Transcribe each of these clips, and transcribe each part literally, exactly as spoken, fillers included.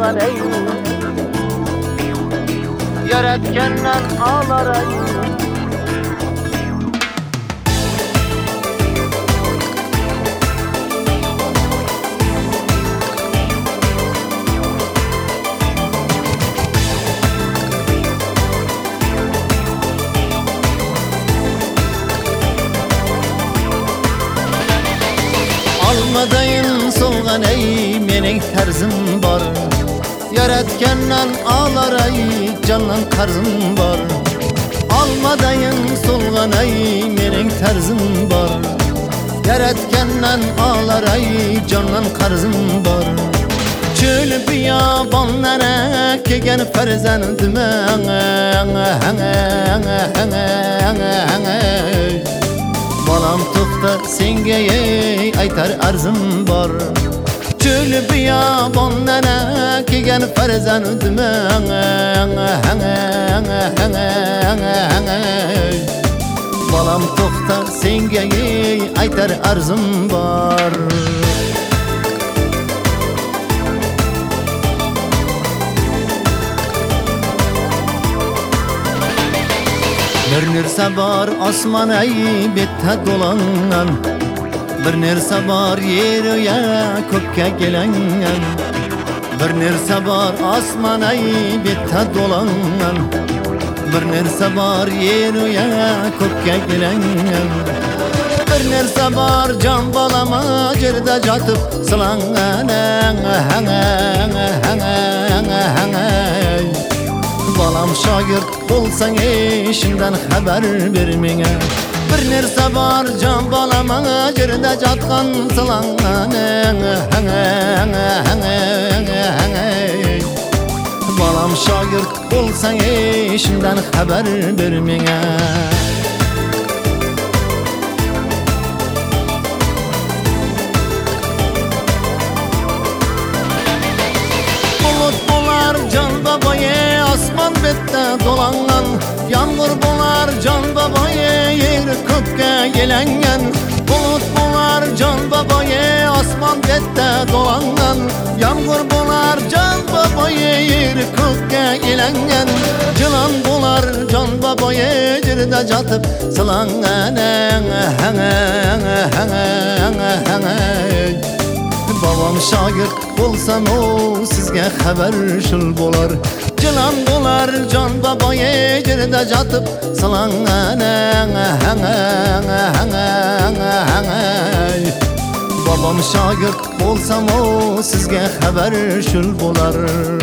solgan ey yaratgandan ağlar ey Almadayın solgan ey mening tarzım var yaratgandan ağlar ey canlan qarzım var Almadayın solgan ey mening tarzım var yaratgandan ağlar ey canlan qarzım var Çöl biyabanlara kelgan farzandim Balam to'xta senga ey aytar arzim bor Çöl biyabanlara kelgan farzandim Balam to'xta senga ey aytar arzim bor Bir nersa bor osmon ay betda dolangan Bir nersa bor yer ya ko'kka kelangan Bir nersa bor osmon ay betda dolangan Bir nersa bor yer ya ko'kka kelangan Bir nersa bor jon balama jerda jotib silangan Balam şagird bolsang ey shundan xabar ber menga Bir nersa bor jon balama jerda jotgan silangan Balam şagird bolsang ey shundan xabar ber menga Osman betda dolangan Yağmur bolar can babaya yer ko'kka kelangan Bulut bolar can babaya osmon betda dolangan Yağmur bolar can babaya yer ko'kka kelangan Yılan bolar can babaya yerda jotib silangan Babam şagird bolsam o sizga xabar shul bolar Yılan bolar can babaya yerda jotib silangan Babam şagird bolsam o sizga xabar shul bolar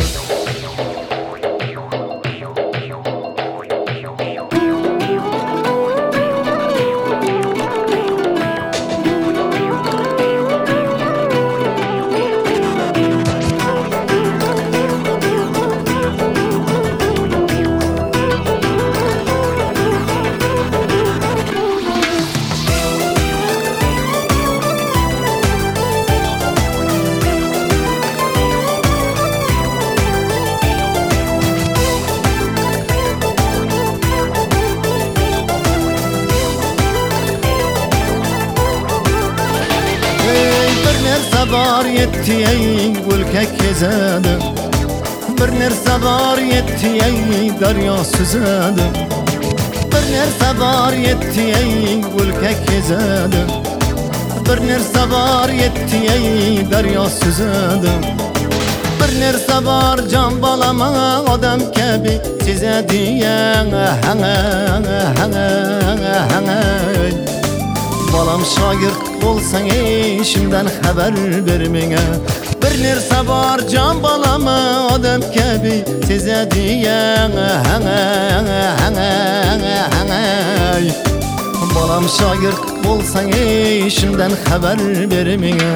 Var yetti ey o'lka kezadi Bir nersa bor yetti ey daryo suzadi Bir nersa bor yetti ey o'lka kezadi Bir nersa bor yetti ey daryo suzadi Bir nersa bor jon balama odam kabi sezadi Balam şagird bolsang ey shundan xabar ber menga Bir nersa bor jon balama odam kabi sezadi Balam şagird bolsang ey shundan xabar ber menga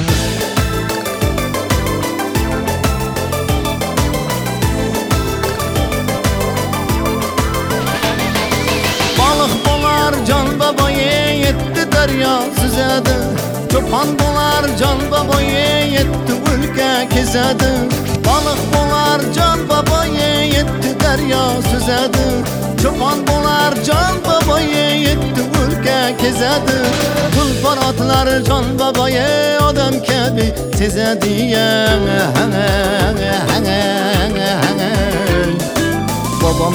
Balık bolar jon babaya yetti daryo suzadi Çopan bolar can babaya yetti o'lka kezadi Balık bolar can babaya yetti daryo suzadi Çopan bolar can babaya yetti o'lka kezadi Tulporotlar can babaya odam kabi sezadi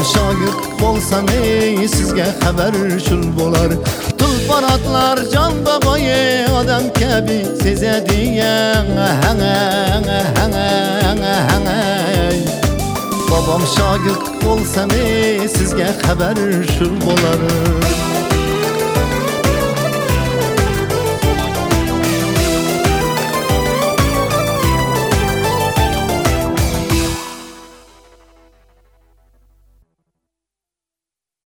şagird bolsam ey sizge haber şul bolar. Tulpar atlar can babayı adam kabi sezediyen. Babam şagird bolsam ey sizge haber şul bolar.